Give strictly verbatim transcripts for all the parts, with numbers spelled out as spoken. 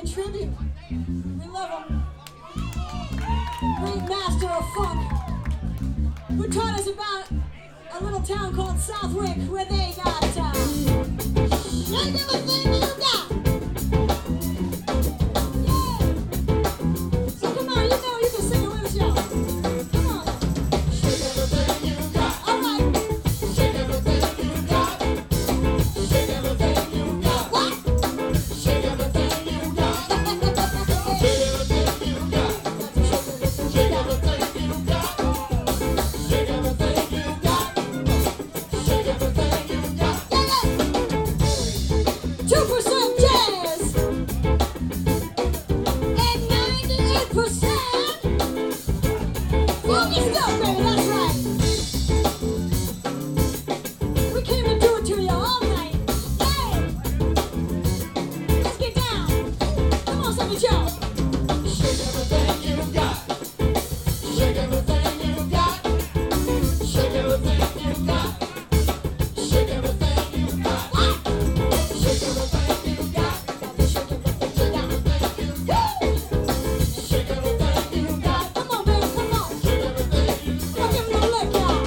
in tribute. We love him. Great master of funk, who taught us about a little town called Southwick, where they got uh, shake everything you got. Yeah. So come on, you know you can sing it with us, y'all. Come on. Shake everything you got. All right. Shake everything you got. Shake everything you got. What? Shake everything you got. Shake everything you got. Shake everything you got. Shake everything you got. Shake everything you got. Two percent jazz and ninety-eight percent funky stuff, baby. That's right. We came to do it to you all night. Hey, let's get down. Come on, Sammy Joe. Shake everything you got. Shake everything you got. Shake everything you got. Shake everything you got. What? Shake everything you got. Shake everything you got. Shake everything you got. Come on, baby, come on. Shake everything you got. I'll give you a lick, y'all.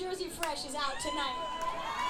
Jersey Fresh is out tonight.